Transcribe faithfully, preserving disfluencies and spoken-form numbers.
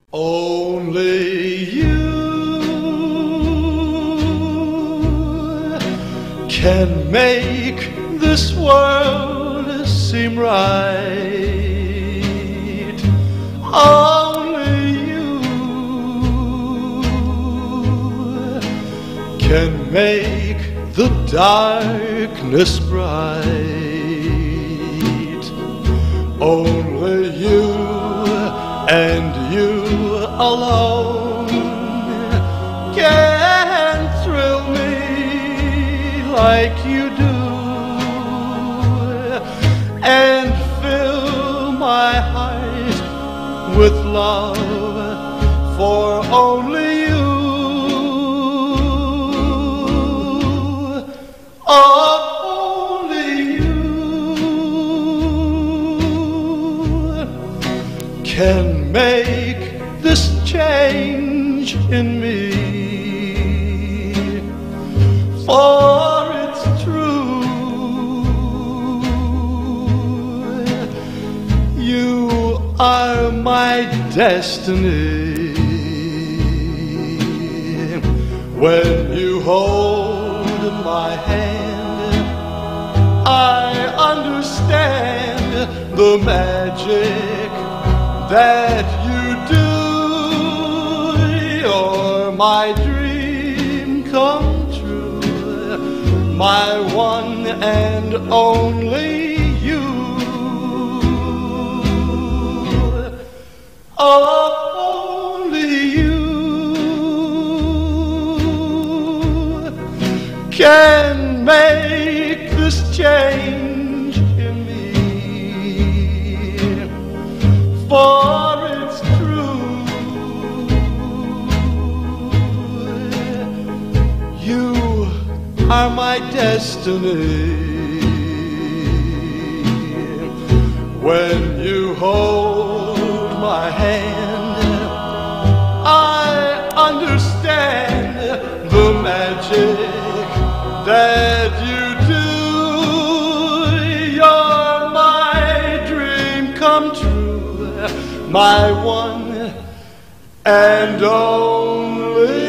Only you can make this world seem right. Only you can make the darkness bright. Only you and you alone can thrill me like you do and fill my heart with love for only you. Oh, only you can make this change in me, for it's true, you are my destiny. When you hold my hand, I understand the magic that you do. You're my dream come true, my one and only you. Oh, only you can make this change in me, for it's true, you are my destiny. When you hold my hand, I understand the magic that you do. You're my dream come true, my one and only